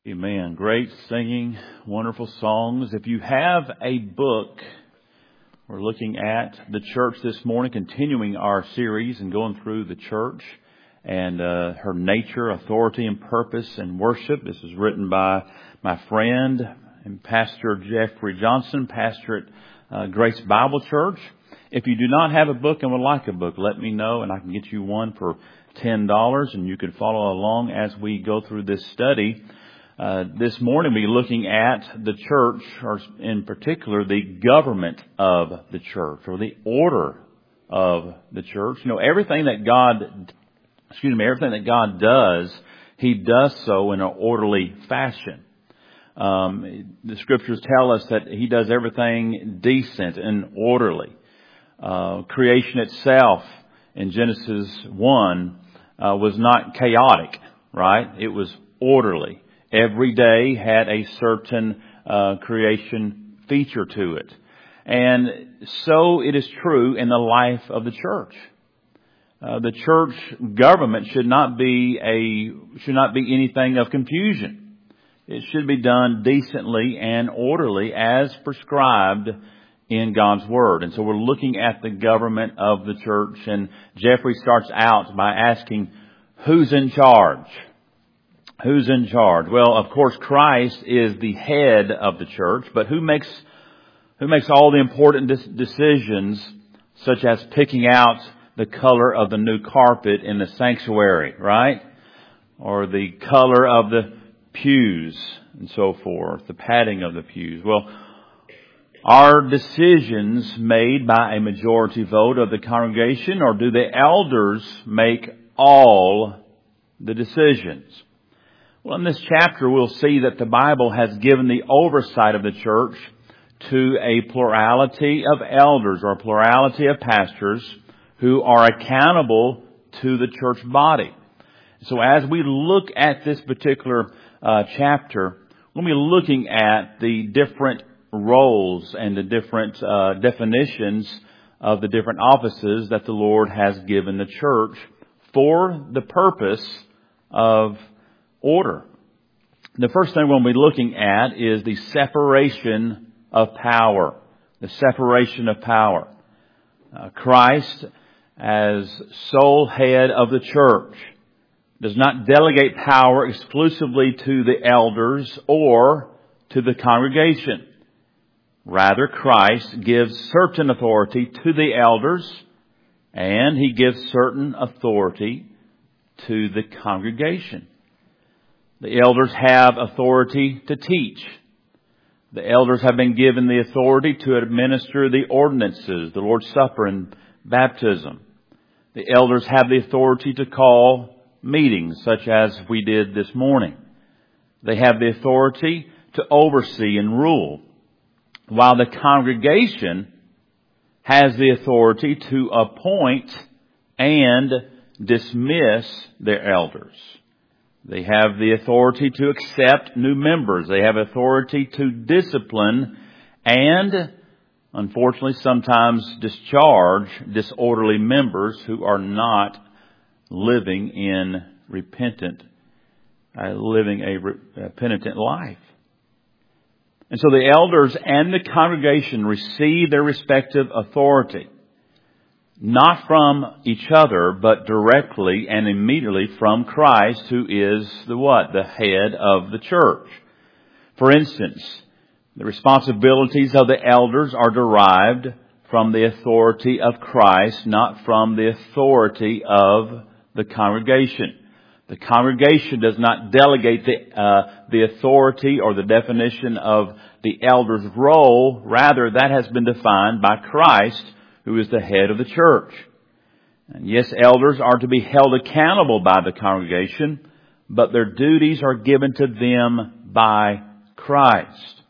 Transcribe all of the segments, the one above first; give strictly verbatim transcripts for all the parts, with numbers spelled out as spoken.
Amen. Great singing, wonderful songs. If you have a book, we're looking at the church this morning, continuing our series and going through the church and uh, her nature, authority, and purpose and worship. This is written by my friend and Pastor Jeffrey Johnson, pastor at uh, Grace Bible Church. If you do not have a book and would like a book, let me know and I can get you one for ten dollars, and you can follow along as we go through this study. Uh, this morning we'll be looking at the church, or in particular the government of the church, or the order of the church. You know, everything that God, excuse me, everything that God does, He does so in an orderly fashion. Um, the scriptures tell us that He does everything decent and orderly. Uh, creation itself in Genesis one uh, was not chaotic, right? It was orderly. Every day had a certain uh, creation feature to it. And so it is true in the life of the church. Uh, the church government should not be a should not be anything of confusion. It should be done decently and orderly as prescribed in God's Word. And so we're looking at the government of the church, and Jeffrey starts out by asking, who's in charge? Who's in charge? Well, of course, Christ is the head of the church, but who makes who makes all the important decisions, such as picking out the color of the new carpet in the sanctuary, right? Or the color of the pews and so forth, the padding of the pews. Well, are decisions made by a majority vote of the congregation, or do the elders make all the decisions? Well, in this chapter, we'll see that the Bible has given the oversight of the church to a plurality of elders, or a plurality of pastors who are accountable to the church body. So as we look at this particular uh, chapter, we'll be looking at the different roles and the different uh, definitions of the different offices that the Lord has given the church for the purpose of order. The first thing we'll be looking at is the separation of power. The separation of power. Uh, Christ, as sole head of the church, does not delegate power exclusively to the elders or to the congregation. Rather, Christ gives certain authority to the elders, and He gives certain authority to the congregation. The elders have authority to teach. The elders have been given the authority to administer the ordinances, the Lord's Supper and baptism. The elders have the authority to call meetings, such as we did this morning. They have the authority to oversee and rule, while the congregation has the authority to appoint and dismiss their elders. They have the authority to accept new members. They have authority to discipline and, unfortunately, sometimes discharge disorderly members who are not living in repentant, uh, living a, re- a penitent life. And so the elders and the congregation receive their respective authority, not from each other, but directly and immediately from Christ, who is the what? The head of the church. For instance, the responsibilities of the elders are derived from the authority of Christ, not from the authority of the congregation. The congregation does not delegate the, uh, the authority or the definition of the elder's role. Rather, that has been defined by Christ, who is the head of the church. And yes, elders are to be held accountable by the congregation, but their duties are given to them by Christ.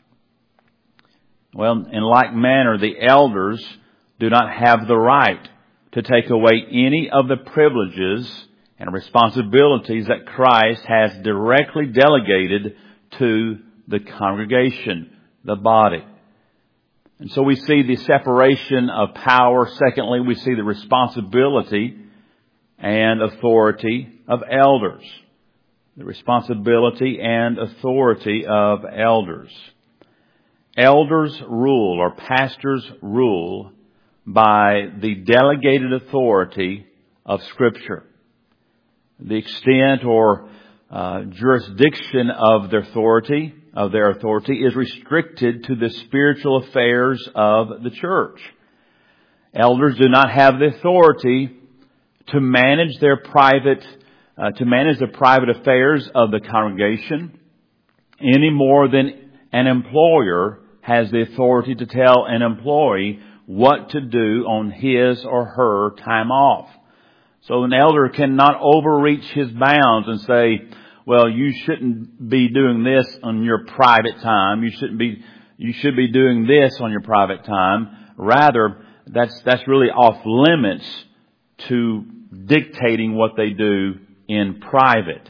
Well, in like manner, the elders do not have the right to take away any of the privileges and responsibilities that Christ has directly delegated to the congregation, the body. And so we see the separation of power. Secondly, we see the responsibility and authority of elders. the responsibility and authority of elders. Elders rule, or pastors rule, by the delegated authority of Scripture. The extent or uh, jurisdiction of their authority, of their authority, is restricted to the spiritual affairs of the church. Elders do not have the authority to manage their private, uh, to manage the private affairs of the congregation any more than an employer has the authority to tell an employee what to do on his or her time off. So an elder cannot overreach his bounds and say, well, you shouldn't be doing this on your private time. You shouldn't be, you should be doing this on your private time. Rather, that's, that's really off limits to dictating what they do in private.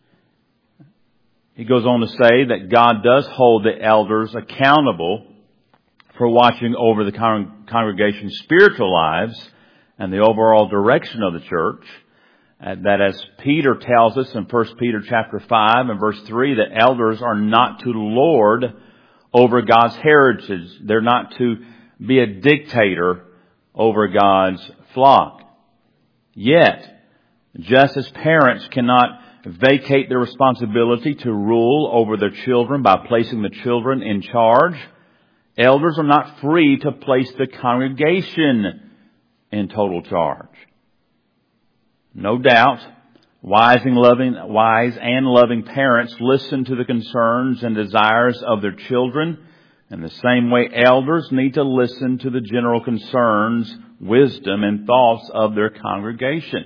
He goes on to say that God does hold the elders accountable for watching over the con- congregation's spiritual lives and the overall direction of the church. And that, as Peter tells us in First Peter chapter five and verse three, that elders are not to lord over God's heritage. They're not to be a dictator over God's flock. Yet, just as parents cannot vacate their responsibility to rule over their children by placing the children in charge, elders are not free to place the congregation in total charge. No doubt, wise and loving, wise and loving parents listen to the concerns and desires of their children. In the same way, elders need to listen to the general concerns, wisdom, and thoughts of their congregation.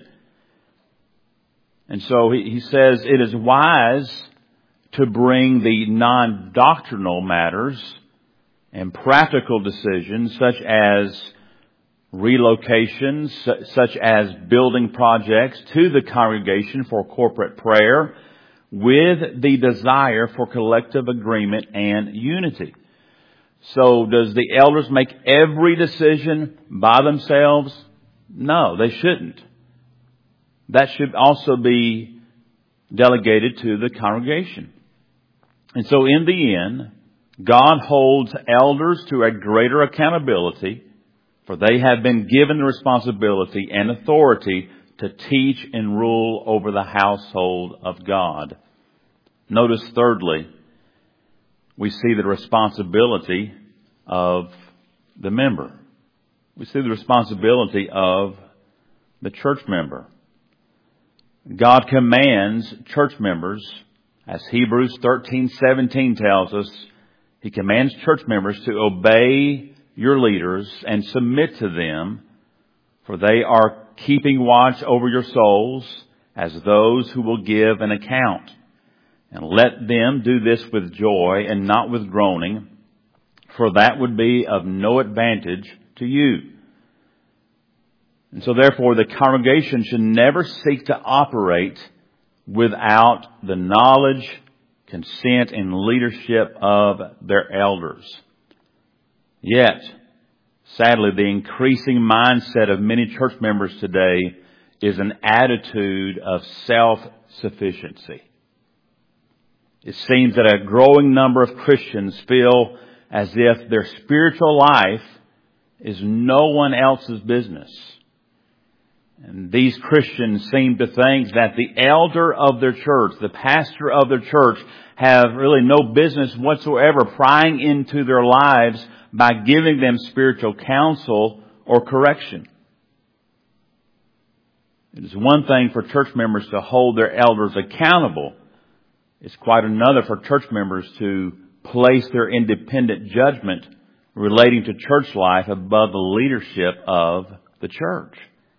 And so he, he says it is wise to bring the non-doctrinal matters and practical decisions such as relocations, such as building projects, to the congregation for corporate prayer with the desire for collective agreement and unity. So does the elders make every decision by themselves? No, they shouldn't. That should also be delegated to the congregation. And so in the end, God holds elders to a greater accountability, for they have been given the responsibility and authority to teach and rule over the household of God. Notice thirdly, we see the responsibility of the member. We see the responsibility of the church member. God commands church members, as Hebrews thirteen seventeen tells us, He commands church members to obey your leaders and submit to them, for they are keeping watch over your souls as those who will give an account. And let them do this with joy and not with groaning, for that would be of no advantage to you. And so therefore the congregation should never seek to operate without the knowledge, consent, and leadership of their elders. Yet, sadly, the increasing mindset of many church members today is an attitude of self-sufficiency. It seems that a growing number of Christians feel as if their spiritual life is no one else's business. And these Christians seem to think that the elder of their church, the pastor of their church, have really no business whatsoever prying into their lives by giving them spiritual counsel or correction. It is one thing for church members to hold their elders accountable. It's quite another for church members to place their independent judgment relating to church life above the leadership of the church.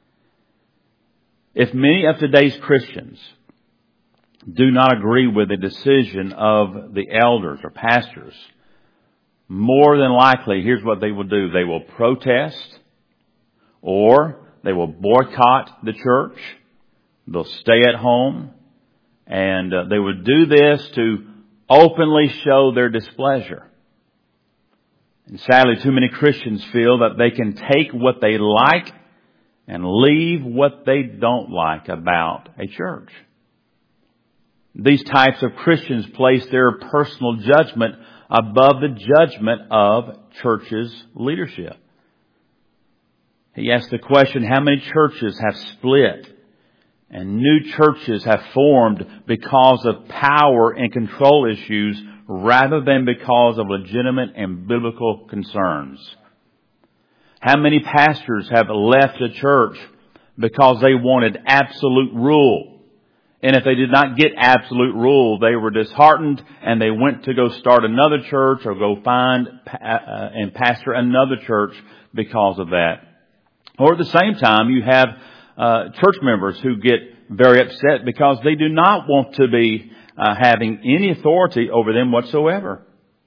If many of today's Christians do not agree with the decision of the elders or pastors, more than likely, here's what they will do. They will protest, or they will boycott the church. They'll stay at home, and uh, they would do this to openly show their displeasure. And sadly, too many Christians feel that they can take what they like and leave what they don't like about a church. These types of Christians place their personal judgment above the judgment of church's leadership. He asked the question, how many churches have split and new churches have formed because of power and control issues rather than because of legitimate and biblical concerns? How many pastors have left a church because they wanted absolute rule? And if they did not get absolute rule, they were disheartened and they went to go start another church or go find uh, and pastor another church because of that. Or at the same time, you have uh, church members who get very upset because they do not want to be uh, having any authority over them whatsoever.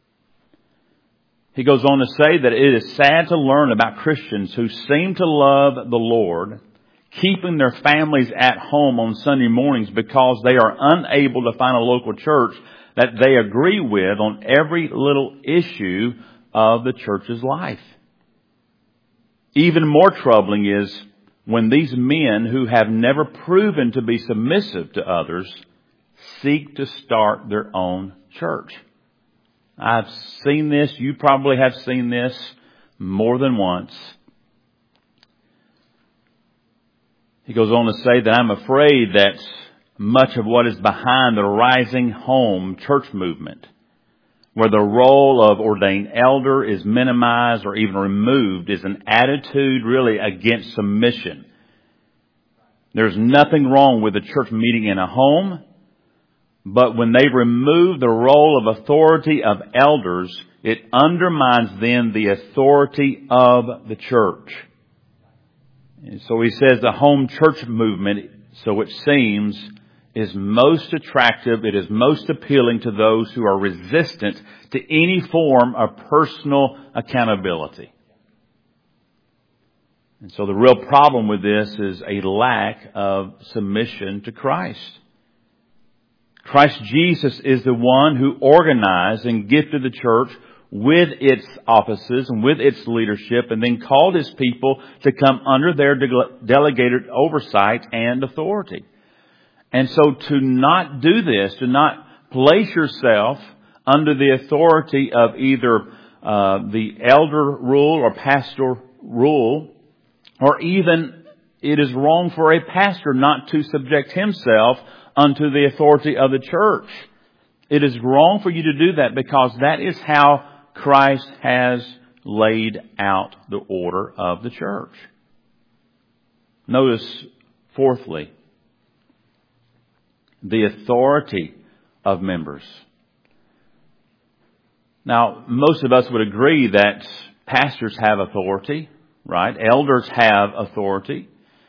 He goes on to say that it is sad to learn about Christians who seem to love the Lord, keeping their families at home on Sunday mornings because they are unable to find a local church that they agree with on every little issue of the church's life. Even more troubling is when these men who have never proven to be submissive to others seek to start their own church. I've seen this. You probably have seen this more than once. He goes on to say that I'm afraid that much of what is behind the rising home church movement, where the role of ordained elder is minimized or even removed, is an attitude really against submission. There's nothing wrong with the church meeting in a home, but when they remove the role of authority of elders, it undermines then the authority of the church. And so he says the home church movement, so it seems, is most attractive. It is most appealing to those who are resistant to any form of personal accountability. And so the real problem with this is a lack of submission to Christ. Christ Jesus is the one who organized and gifted the church with its offices and with its leadership, and then called His people to come under their de- delegated oversight and authority. And so to not do this, to not place yourself under the authority of either uh, the elder rule or pastoral rule, or even it is wrong for a pastor not to subject himself unto the authority of the church. It is wrong for you to do that because that is how Christ has laid out the order of the church. Notice, fourthly, the authority of members. Now, most of us would agree that pastors have authority, right? Elders have authority.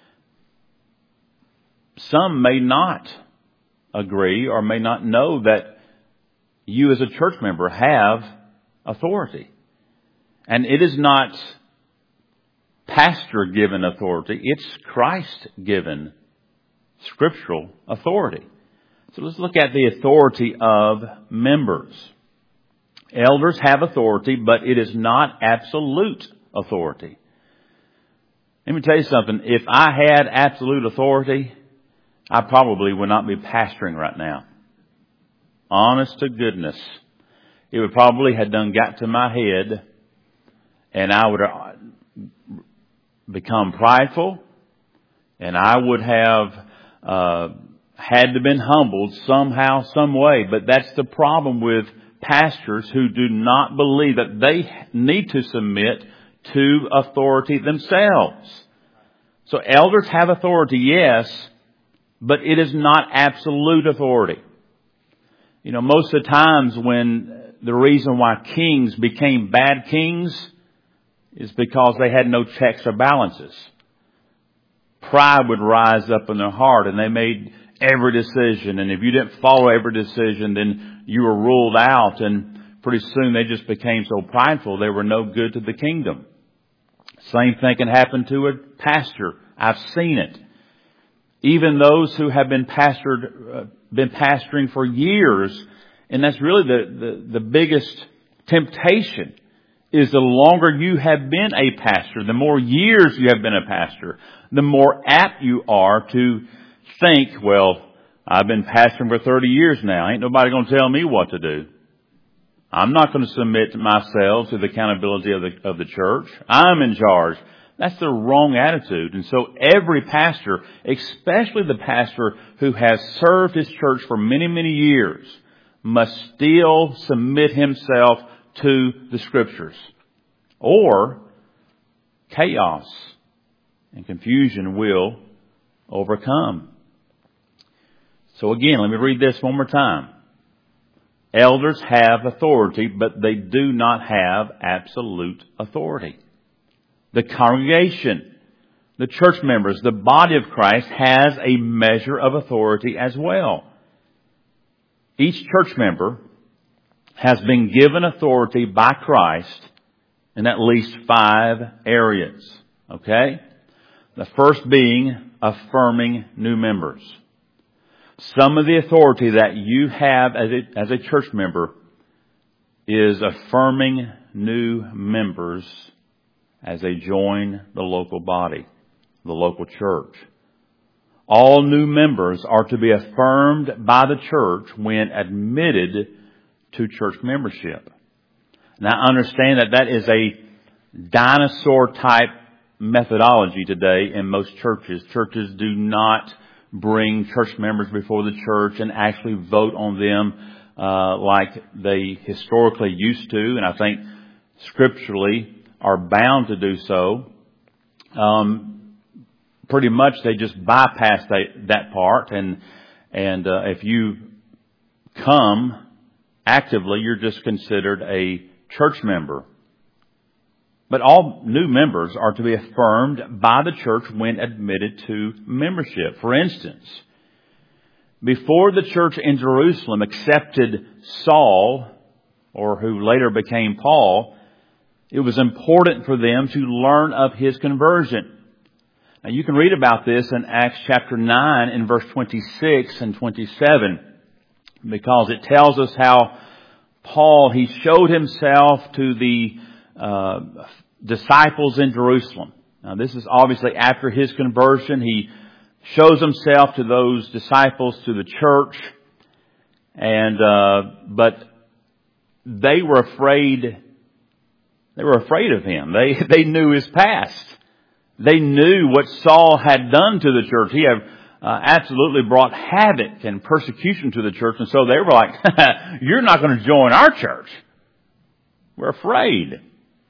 Some may not agree or may not know that you as a church member have authority. And it is not pastor-given authority. It's Christ-given scriptural authority. So let's look at the authority of members. Elders have authority, but it is not absolute authority. Let me tell you something. If I had absolute authority, I probably would not be pastoring right now. Honest to goodness. It would probably have done got to my head, and I would have become prideful, and I would have uh, had to been humbled somehow, some way. But that's the problem with pastors who do not believe that they need to submit to authority themselves. So elders have authority, yes, but it is not absolute authority. You know, most of the times when the reason why kings became bad kings is because they had no checks or balances. Pride would rise up in their heart and they made every decision. And if you didn't follow every decision, then you were ruled out. And pretty soon they just became so prideful they were no good to the kingdom. Same thing can happen to a pastor. I've seen it. Even those who have been pastored, uh, been pastoring for years, and that's really the, the, the biggest temptation, is the longer you have been a pastor, the more years you have been a pastor, the more apt you are to think, well, I've been pastoring for thirty years now. Ain't nobody going to tell me what to do. I'm not going to submit myself to the accountability of the, of the church. I'm in charge. That's the wrong attitude. And so every pastor, especially the pastor who has served his church for many, many years, must still submit himself to the Scriptures. Or chaos and confusion will overcome. So again, let me read this one more time. Elders have authority, but they do not have absolute authority. The congregation, the church members, the body of Christ has a measure of authority as well. Each church member has been given authority by Christ in at least five areas. Okay? The first being affirming new members. Some of the authority that you have as a, as a church member is affirming new members as they join the local body, the local church. All new members are to be affirmed by the church when admitted to church membership. Now understand that that is a dinosaur type methodology today in most churches. Churches do not bring church members before the church and actually vote on them uh, like they historically used to, and I think scripturally are bound to do so. Um, pretty much they just bypass that, that part, and and uh, if you come actively, you're just considered a church member. But all new members are to be affirmed by the church when admitted to membership. For instance, before the church in Jerusalem accepted Saul, or who later became Paul, it was important for them to learn of his conversion. Now you can read about this in Acts chapter nine in verse twenty-six and twenty-seven, because it tells us how Paul, he showed himself to the uh, disciples in Jerusalem. Now this is obviously after his conversion. He shows himself to those disciples, to the church, and uh, but they were afraid. They were afraid of him. They they knew his past. They knew what Saul had done to the church. He had uh, absolutely brought havoc and persecution to the church, and so they were like, "You're not going to join our church. We're afraid."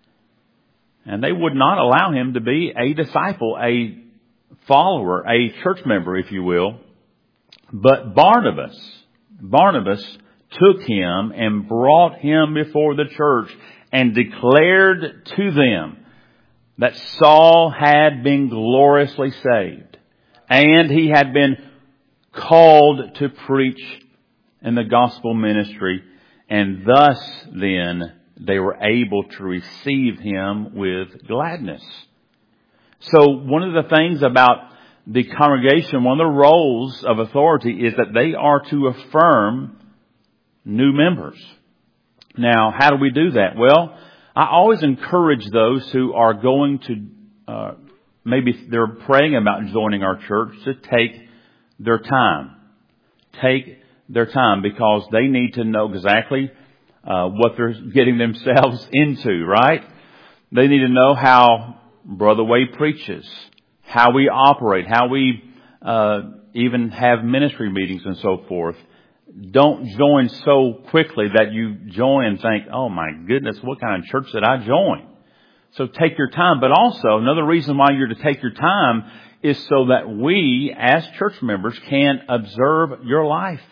And they would not allow him to be a disciple, a follower, a church member, if you will. But Barnabas, Barnabas took him and brought him before the church and declared to them that Saul had been gloriously saved, and he had been called to preach in the gospel ministry, and thus then they were able to receive him with gladness. So one of the things about the congregation, one of the roles of authority is that they are to affirm new members. Now, how do we do that? Well, I always encourage those who are going to, uh, maybe they're praying about joining our church, to take their time. Take their time, because they need to know exactly uh, what they're getting themselves into, right? They need to know how Brother Wade preaches, how we operate, how we uh, even have ministry meetings and so forth. Don't join so quickly that you join and think, oh my goodness, what kind of church did I join? So take your time. But also, another reason why you're to take your time is so that we, as church members, can observe your life.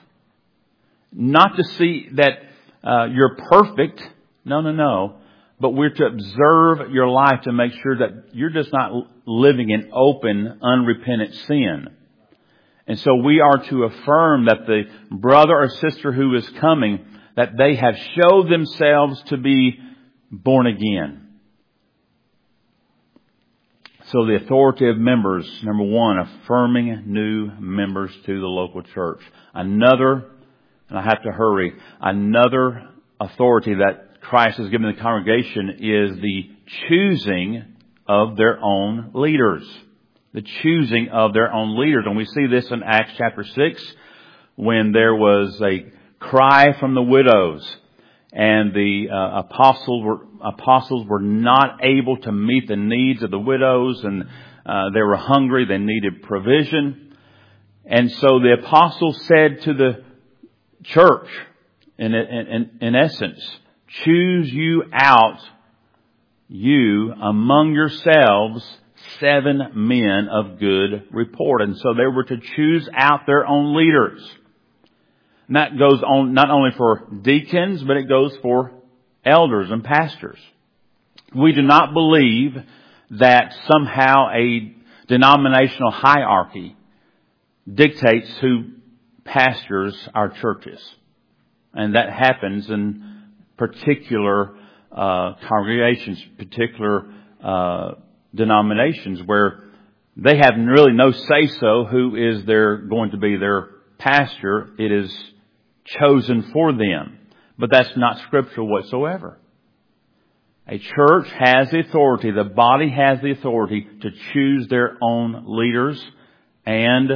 Not to see that uh, you're perfect. No, no, no. But we're to observe your life to make sure that you're just not living in open, unrepentant sin. And so we are to affirm that the brother or sister who is coming, that they have showed themselves to be born again. So the authority of members, number one, affirming new members to the local church. Another, and I have to hurry, another authority that Christ has given the congregation is the choosing of their own leaders. The choosing of their own leaders. And we see this in Acts chapter six, when there was a cry from the widows and the uh, apostles were apostles were not able to meet the needs of the widows, and uh, they were hungry, they needed provision. And so the apostles said to the church, in, in, in essence, choose you out, you among yourselves, seven men of good report. And so they were to choose out their own leaders. And that goes on not only for deacons, but it goes for elders and pastors. We do not believe that somehow a denominational hierarchy dictates who pastors our churches. And that happens in particular uh, congregations, particular uh, denominations where they have really no say-so who is their going to be their pastor. It is chosen for them. But that's not scriptural whatsoever. A church has the authority, the body has the authority to choose their own leaders and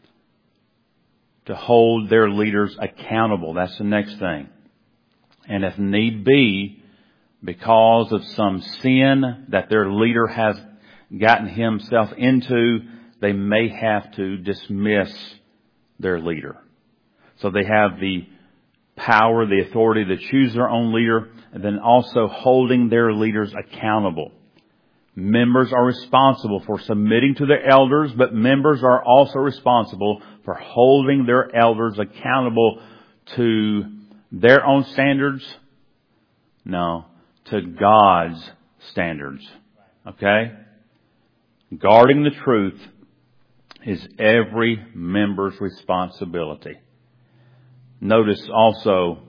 to hold their leaders accountable. That's the next thing. And if need be, because of some sin that their leader has gotten himself into, they may have to dismiss their leader. So they have the power, the authority to choose their own leader, and then also holding their leaders accountable. Members are responsible for submitting to their elders, but members are also responsible for holding their elders accountable to their own standards. No, to God's standards. Okay? Guarding the truth is every member's responsibility. Notice also,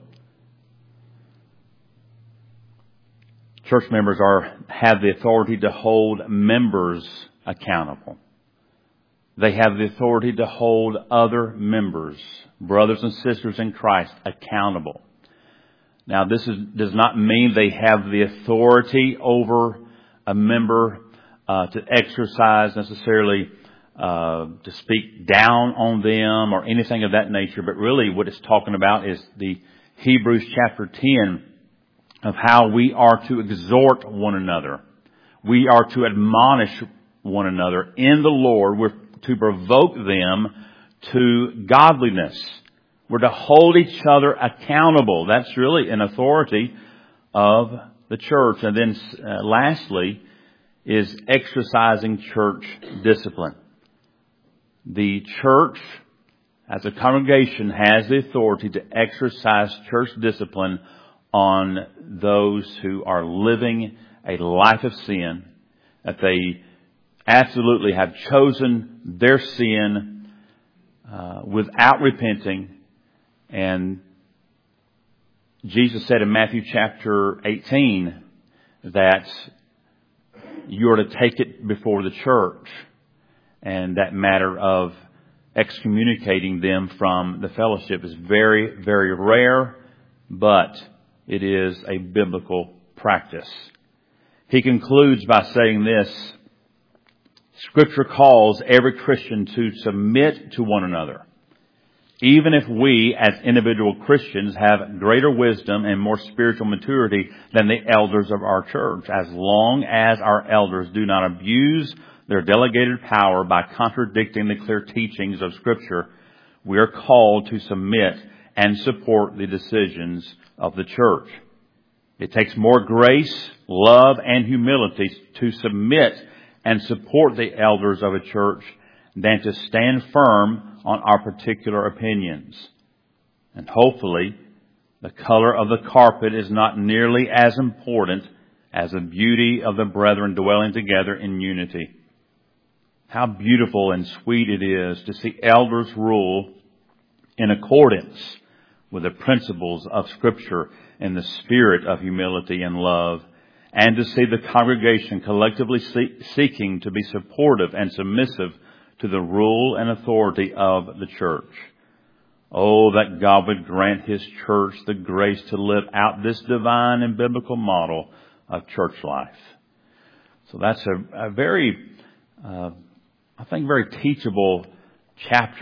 church members are have the authority to hold members accountable. They have the authority to hold other members, brothers and sisters in Christ, accountable. Now, this is, does not mean they have the authority over a member uh, to exercise necessarily uh, to speak down on them or anything of that nature. But really what it's talking about is the Hebrews chapter ten of how we are to exhort one another. We are to admonish one another in the Lord. We're to provoke them to godliness. We're to hold each other accountable. That's really an authority of the church. And then uh, lastly is exercising church discipline. The church as a congregation has the authority to exercise church discipline on those who are living a life of sin, that they absolutely have chosen their sin uh, without repenting. And Jesus said in Matthew chapter eighteen that you are to take it before the church, and that matter of excommunicating them from the fellowship is very, very rare, but it is a biblical practice. He concludes by saying this: Scripture calls every Christian to submit to one another, even if we as individual Christians have greater wisdom and more spiritual maturity than the elders of our church, as long as our elders do not abuse their delegated power by contradicting the clear teachings of Scripture. We are called to submit and support the decisions of the church. It takes more grace, love, and humility to submit and support the elders of a church than to stand firm on our particular opinions. And hopefully, the color of the carpet is not nearly as important as the beauty of the brethren dwelling together in unity. How beautiful and sweet it is to see elders rule in accordance with the principles of Scripture in the spirit of humility and love, and to see the congregation collectively seeking to be supportive and submissive to the rule and authority of the church. Oh, that God would grant His church the grace to live out this divine and biblical model of church life. So that's a, a very, uh, I think, very teachable chapter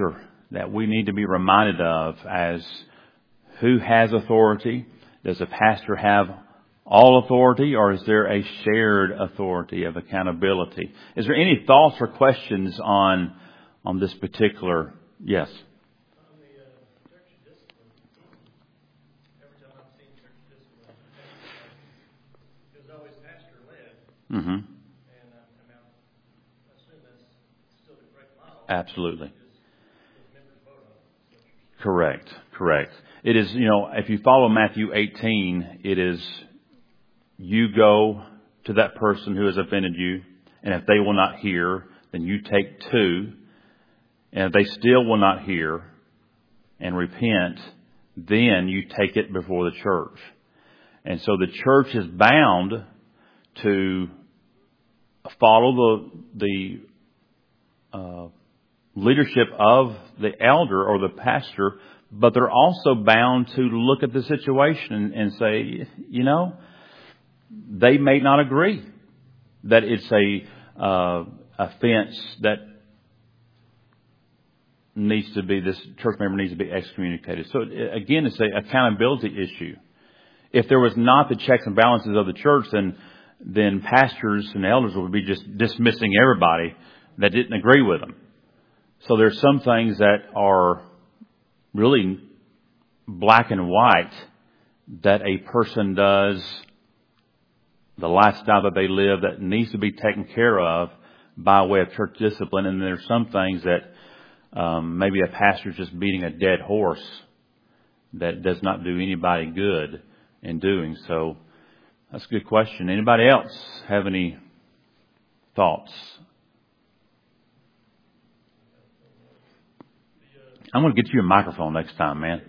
that we need to be reminded of as who has authority? Does a pastor have all authority, or is there a shared authority of accountability? Is there any thoughts or questions on on this particular? Yes. On the uh, church discipline, every time I've seen church discipline, it was always pastor led. Mm-hmm. And uh, I, mean, I assume that's still the correct model. Absolutely. Just the members vote on it. Correct. Correct. It is, you know, if you follow Matthew eighteen, it is you go to that person who has offended you, and if they will not hear, then you take two. And if they still will not hear and repent, then you take it before the church. And so the church is bound to follow the the uh, leadership of the elder or the pastor, but they're also bound to look at the situation and, and say, you know, they may not agree that it's a uh, offense that needs to be, this church member needs to be excommunicated. So again, it's an accountability issue. If there was not the checks and balances of the church, then then pastors and elders would be just dismissing everybody that didn't agree with them. So there's some things that are really black and white that a person does, the lifestyle that they live, that needs to be taken care of by way of church discipline. And there's some things that um, maybe a pastor's just beating a dead horse that does not do anybody good in doing. So that's a good question. Anybody else have any thoughts? I'm going to get you a microphone next time, man.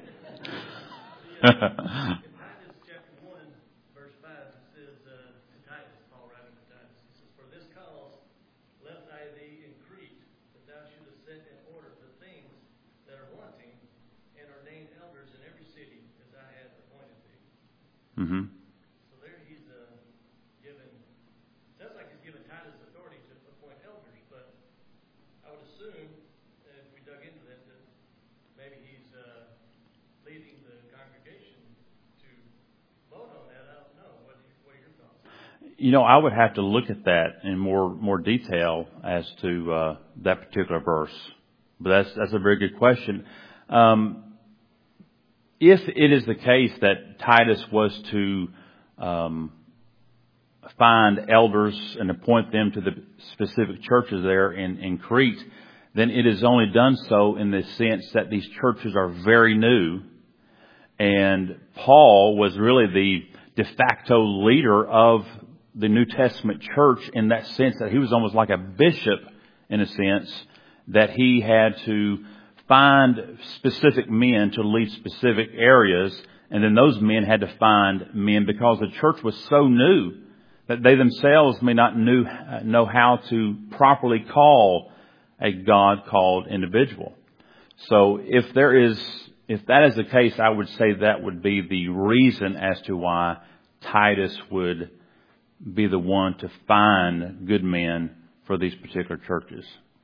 Mm-hmm. So there he's uh, given, sounds like he's given Titus authority to appoint elders, but I would assume, if we dug into that, that maybe he's uh, leading the congregation to vote on that. I don't know. What, what are your thoughts? You know, I would have to look at that in more more detail as to uh, that particular verse. But that's that's a very good question. Um, If it is the case that Titus was to um, find elders and appoint them to the specific churches there in, in Crete, then it is only done so in the sense that these churches are very new. And Paul was really the de facto leader of the New Testament church in that sense that he was almost like a bishop in a sense, that he had to find specific men to lead specific areas, and then those men had to find men because the church was so new that they themselves may not knew, know how to properly call a God-called individual. So if there is, if that is the case, I would say that would be the reason as to why Titus would be the one to find good men for these particular churches.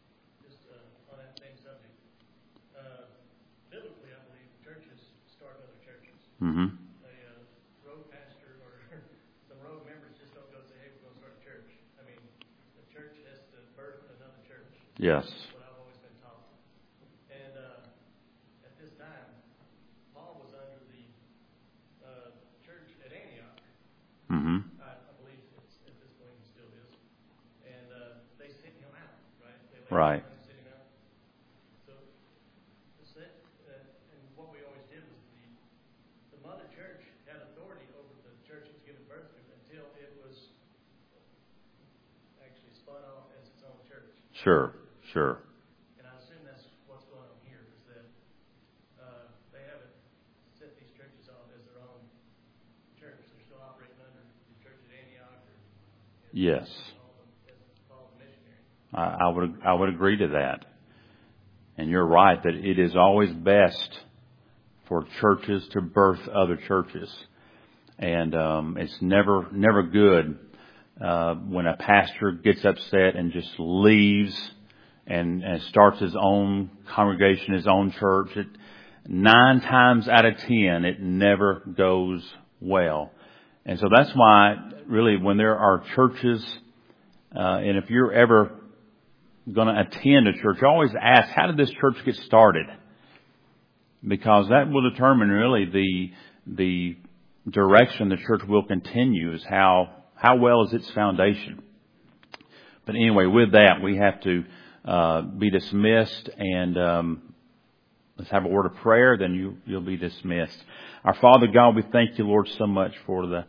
Mm-hmm. A uh, road pastor or some road members just don't go say, hey, we're going to start a church. I mean, the church has to birth another church. Yes. That's what I've always been taught. And uh, at this time, Paul was under the uh, church at Antioch. Mm-hmm. I, I believe it's, at this point he still is. And uh, they sent him out, right? They let right. him send him out. So, uh, and what we always did was the mother church had authority over the church it was given birth to until it was actually spun off as its own church. Sure, sure. And I assume that's what's going on here, is that uh, they haven't set these churches off as their own church. They're still operating under the church at Antioch. Or, yes. Paul the missionary. I, I would I would agree to that. And you're right that it is always best for churches to birth other churches. And um, it's never never good uh, when a pastor gets upset and just leaves and, and starts his own congregation, his own church, it, nine times out of ten, it never goes well. And so that's why, really, when there are churches, uh, and if you're ever going to attend a church, you always ask, how did this church get started? Because that will determine really the the direction the church will continue, is how how well is its foundation. But anyway, with that, we have to uh, be dismissed, and um, let's have a word of prayer. Then you you'll be dismissed. Our Father God, we thank you, Lord, so much for the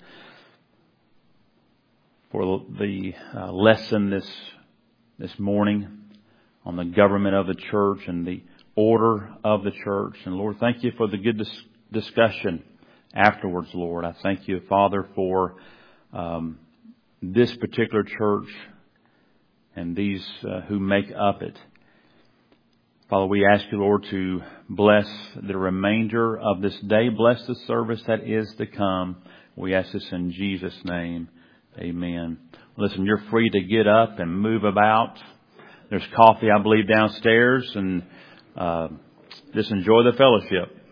for the uh, lesson this this morning on the government of the church and the order of the church. And Lord, thank you for the good dis- discussion afterwards, Lord. I thank you, Father, for um, this particular church and these uh, who make up it. Father, we ask you, Lord, to bless the remainder of this day. Bless the service that is to come. We ask this in Jesus' name. Amen. Listen, you're free to get up and move about. There's coffee, I believe, downstairs, and uh, just enjoy the fellowship.